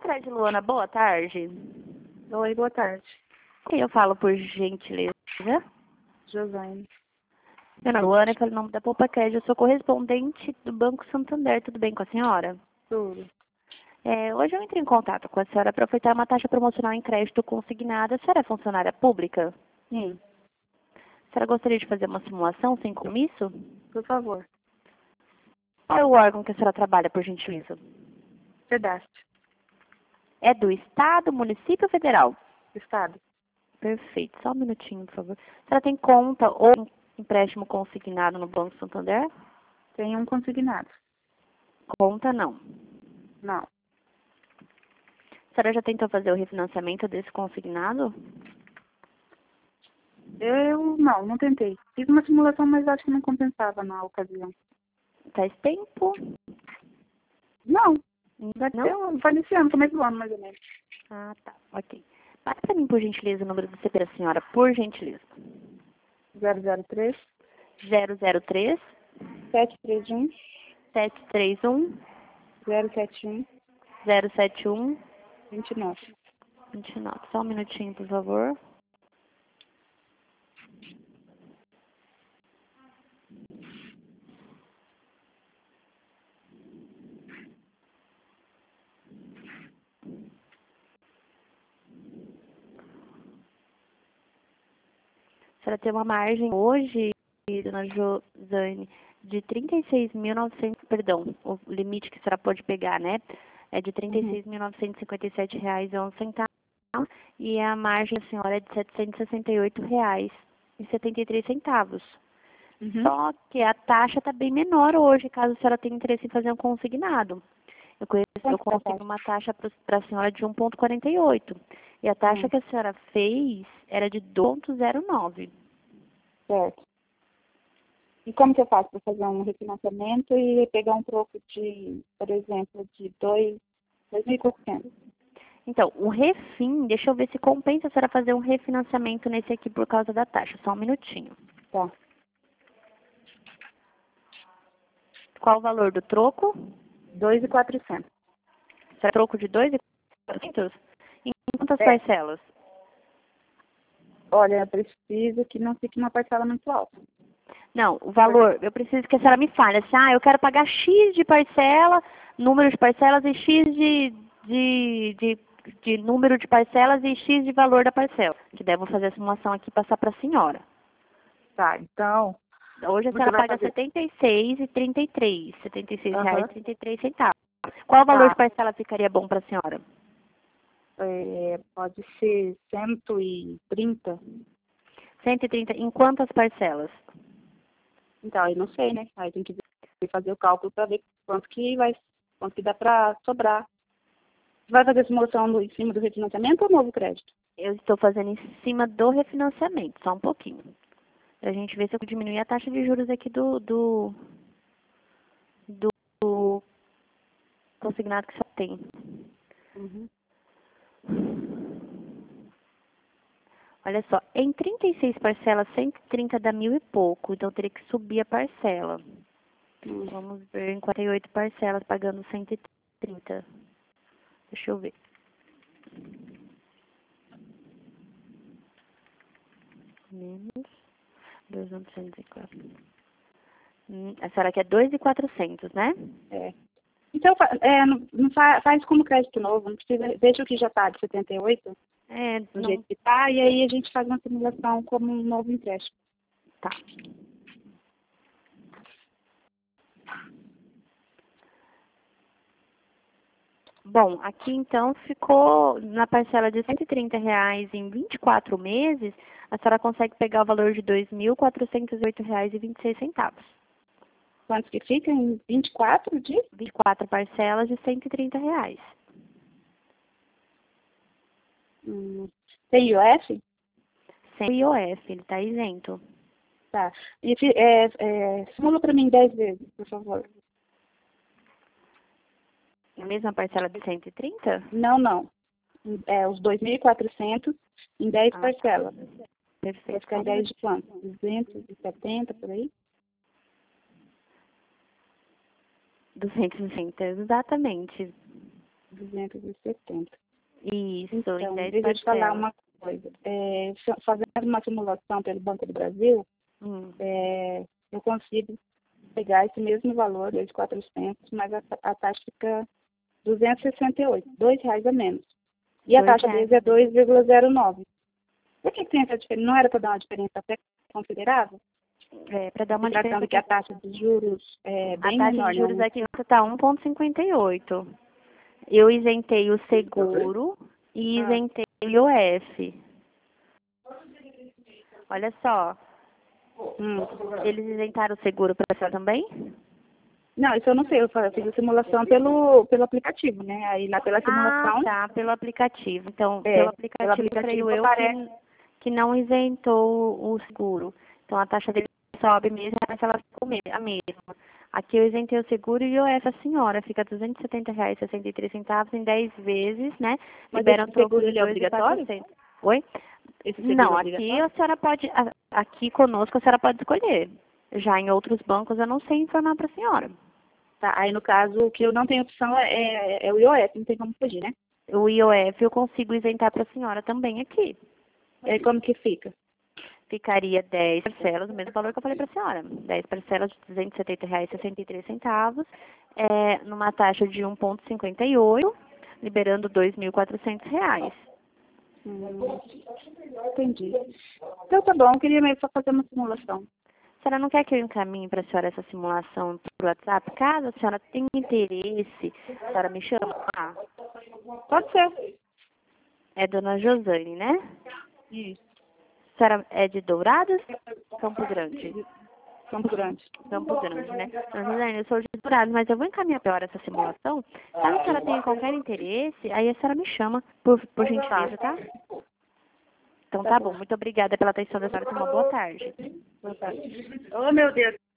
Cicred Luana, boa tarde. Oi, boa tarde. Eu falo por gentileza. Josiane. Meu nome é Luana, pelo nome da Poupa Cred, eu sou correspondente do Banco Santander. Tudo bem com a senhora? Tudo. Hoje eu entrei em contato com a senhora para ofertar uma taxa promocional em crédito consignada. A senhora é funcionária pública? Sim, A senhora gostaria de fazer uma simulação sem compromisso? por favor. Qual é o órgão que a senhora trabalha, por gentileza? Cadastre. É do Estado, município ou federal? Estado. Perfeito. Só um minutinho, por favor. A senhora tem conta ou empréstimo consignado no Banco Santander? Tem um consignado. Conta não. Não. A senhora já tentou fazer o refinanciamento desse consignado? Eu não tentei. Fiz uma simulação, mas acho que não compensava na ocasião. Faz tempo? Não. Não? Foi nesse ano, começo do ano, mais ou menos. Ah, tá. Ok. Passa para mim, por gentileza, o número do CP da senhora, por gentileza. 003 003 731 731 071 071 29. 29. Só um minutinho, por favor. A senhora tem uma margem hoje, dona Josane, de 36.900, perdão, o limite que a senhora pode pegar, né? É de R$ 36.957,11. E a margem da senhora é de R$ 768,73. Uhum. Só que a taxa está bem menor hoje, caso a senhora tenha interesse em fazer um consignado. Eu consigo uma taxa para a senhora de 1,48. E a taxa que a senhora fez era de 2,09. Certo. E como que eu faço para fazer um refinanciamento e pegar um troco de, por exemplo, de 2.400? Então, o refim, deixa eu ver se compensa a senhora fazer um refinanciamento nesse aqui por causa da taxa. Só um minutinho. Tá. Qual o valor do troco? 2.400. Será troco de 2.400? Em quantas É. parcelas? Olha, eu preciso que não fique uma parcela muito alta. Não, o valor, eu preciso que a senhora me fale. Assim, eu quero pagar X de parcela, número de parcelas e X de número de parcelas e X de valor da parcela. Que daí eu vou fazer a simulação aqui e passar para a senhora. Tá, então... Hoje a senhora paga R$ 76,33. R$ 76,33. Qual o valor de parcela ficaria bom para a senhora? Pode ser 130. 130. Em quantas parcelas? Então, eu não sei, né? Aí tem que fazer o cálculo para ver quanto que dá para sobrar. Você vai fazer simulação em cima do refinanciamento ou novo crédito? Eu estou fazendo em cima do refinanciamento, só um pouquinho. Pra gente ver se eu diminuir a taxa de juros aqui do consignado que só tem. Uhum. Olha só, em 36 parcelas, 130 dá 1.000 e pouco, então eu teria que subir a parcela. Vamos ver, em 48 parcelas, pagando 130. Deixa eu ver. Menos 2.904. A senhora quer 2.400, né? É. Então, faz como crédito novo, não precisa, deixa o que já está de 78, do jeito que está, e aí a gente faz uma simulação como um novo empréstimo. Tá. Bom, aqui então ficou na parcela de R$ 130 em 24 meses, a senhora consegue pegar o valor de R$ 2.408,26. Quanto que fica em 24 de? 24 parcelas de R$ 130. Tem IOF? Sem IOF, ele está isento. Tá. E simula para mim 10 vezes, por favor. A mesma parcela de 130? Não. Os 2.400 em 10 parcelas. Perfeito. Vai ficar em 10 de quanto? 270, por aí? 260, exatamente. 270. Isso, Então, em 10 deixa eu te falar parcelas. uma coisa. Fazendo uma simulação pelo Banco do Brasil, eu consigo pegar esse mesmo valor, 2.400, mas a taxa fica 268, R$ 2 a menos. E a taxa deles é 2,09. Por que tem essa diferença? Não era para dar uma diferença até considerável? Para dar uma tratando diferença que a taxa de juros é bem a taxa menor, de juros né? aqui está 1,58. Eu isentei o seguro e isentei o IOF. Olha só, eles isentaram o seguro para você também? Não, isso eu não sei, eu fiz a simulação pelo aplicativo, né? Aí lá pela simulação... Ah, tá, pelo aplicativo. Então, pelo aplicativo creio eu que não isentou o seguro. Então, a taxa dele sobe mesmo, mas ela ficou a mesma. Aqui eu isentei o seguro e essa senhora fica R$ 270,63 em 10 vezes, né? Mas Libera um esse troco seguro, de ele é obrigatório? 2.400. Oi? Esse seguro Não, é aqui obrigatório? a senhora pode, aqui conosco a senhora pode escolher. Já em outros bancos eu não sei informar para a senhora. Tá, aí no caso, o que eu não tenho opção é o IOF, não tem como fugir, né? O IOF eu consigo isentar para a senhora também aqui. E aí como que fica? Ficaria 10 parcelas, o mesmo valor que eu falei para a senhora. 10 parcelas de R$ 270,63, numa taxa de 1,58, liberando R$ 2.400. Entendi. Então tá bom, eu queria mesmo só fazer uma simulação. A senhora não quer que eu encaminhe para a senhora essa simulação por WhatsApp? Caso a senhora tenha interesse, a senhora me chama? Pode ser. É Dona Josane, né? Isso. A senhora é de Dourados? Campo Grande. Campo Grande. Campo Grande, né? Dona Josane, eu sou de Dourados, mas eu vou encaminhar para a senhora essa simulação. Caso a senhora tenha qualquer interesse, aí a senhora me chama, por gentileza, tá? Então tá bom. Muito obrigada pela atenção da senhora. Uma boa tarde. Boa tarde. Oh, meu Deus.